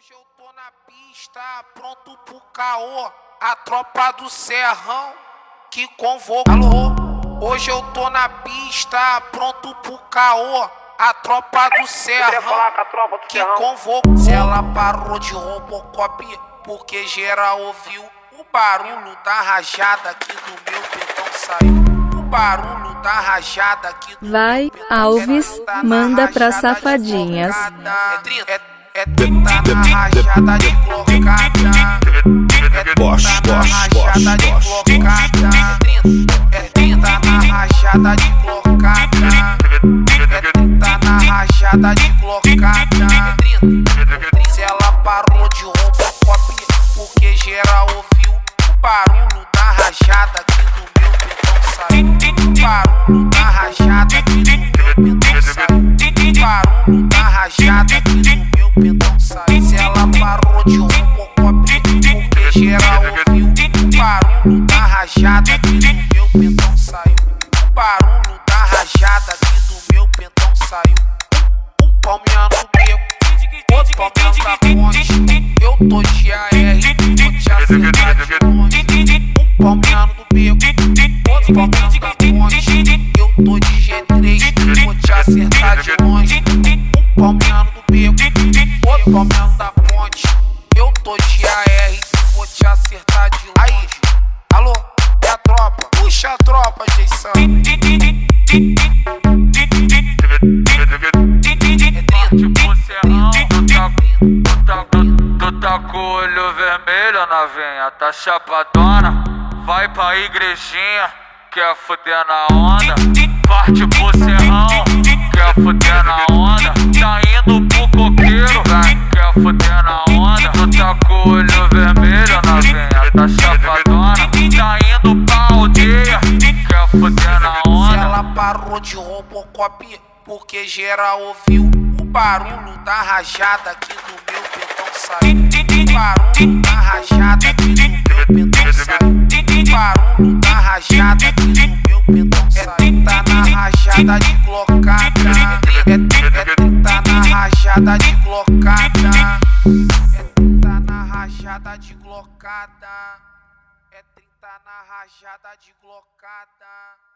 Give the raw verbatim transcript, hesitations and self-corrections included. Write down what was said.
Hoje eu tô na pista, pronto pro caô. A tropa do Serrão que convocou. Alô? Hoje eu tô na pista, pronto pro caô. A tropa do Serrão que convocou. Se ela parou de Robocop, porque geral ouviu o barulho da rajada aqui do meu pentão saiu. O barulho da rajada aqui do Vai, Alves, manda pra safadinhas. É trinta na rajada de colocada. É trinta na rajada de colocada. É trinta na rajada de colocada. É trinta na rajada de colocada. Se ela parou de Robocop, porque geral ouviu o barulho da rajada aqui do meu pentão saiu. O barulho da rajada aqui do meu pentão saiu. O barulho da rajada aqui do meu pentão saiu. Se ela parou de Robocop, porque geral ouviu o barulho da rajada aqui do meu pentão saiu. O barulho da rajada aqui do meu pentão saiu. Um palmeando no beco, outro palmeando na ponte. Eu tô de A R, vou te acertar de longe. Um palmeando no beco, outro palmeando na ponte. Eu tô de G três, vou te acertar de longe. Um palmeando no beco, outro palmeando na ponte. Eu tô de A R, vou te acertar de longe. Aí, alô, é a tropa, puxa a tropa, Jason. Tipo Serrão, tu tá, tu, tá, tu tá com o olho vermelho, novinha, tá chapadona. Vai pra igrejinha, quer fuder na onda. Parte pro Serrão, quer fuder na onda. Tá indo pro coqueiro, quer fuder na onda. Tu tá com o olho vermelho, novinha, tá chapadona. Tá indo pra aldeia, quer fuder na onda. Se ela parou de Robocop, porque geral ouviu o barulho da rajada aqui do meu pentão saiu. O barulho da rajada aqui do meu pentão saiu. O barulho da rajada aqui do meu pentão saiu. É trinta na rajada de colocada. É trinta na rajada de colocada. É trinta na rajada de colocada. É trinta na rajada de colocada.